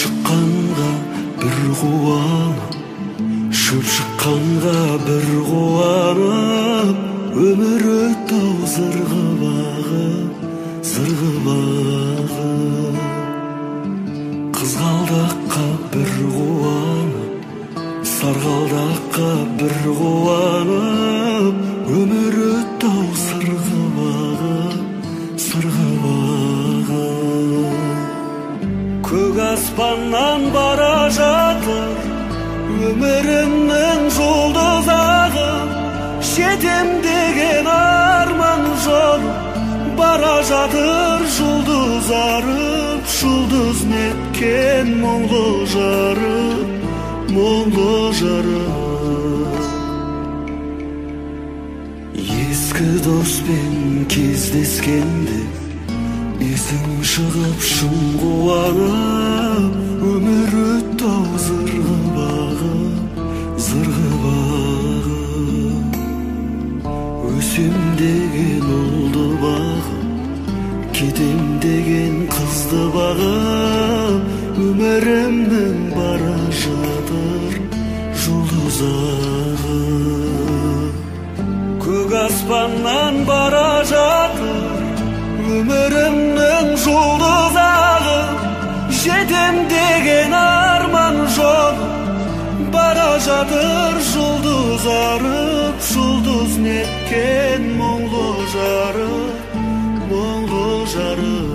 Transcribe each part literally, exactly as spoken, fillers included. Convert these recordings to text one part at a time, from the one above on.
шыққанға бір қуанып, шөп шыққанға бір қуанып, өмір өтті ау зырғып ағып, зырғып ағып. Қызғалдаққа бір қуанып, сарғалдаққа бір қуанып, өмір өтті ау сырғып ағып, сырғып ағып. Көк аспаннан бара жатыр өмірімнің жұлдызағы, жетем деген арман жолы, бара жатыр жұлдыз арып, жұлдыз неткен мұңлы жарып, мұңлы жарып. Ескі доспен кездескенде есің шығып шын қуанып, өмір өтті ау зырғып ағып, зырғып ағып. Өсем деген ұлды бағып, кетем деген қызды бағып, өмірімнің бара жатыр жұлдыз ағып. Көк аспаннан бара жатыр өмірімнің жұлдыз ағып, жетем деген арман жолы, бара жатыр жұлдыз арып, жұлдыз неткен мұңлы жарып, мұңлы жарып.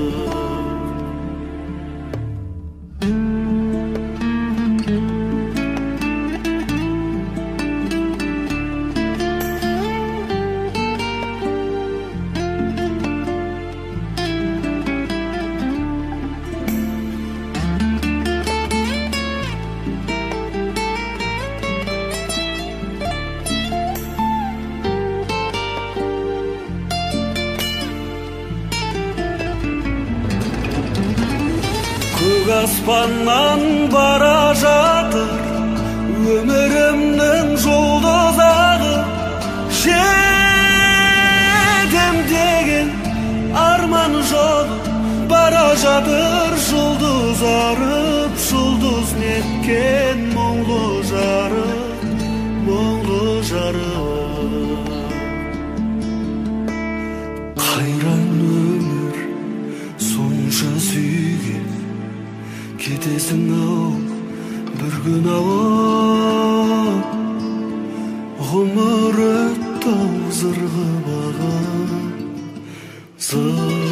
Көк аспаннан бара жатыр өмірімнің жұлдызағы, жетем деген арман жолы, бара жатыр жұлдыз арып, жұлдыз неткен мұңлы жарып, мұңлы жарып. Қайран өмір сонша сүйген, кетесің ау бір күн ауып, ғұмыр өтті ау зырғып ағып, зырғып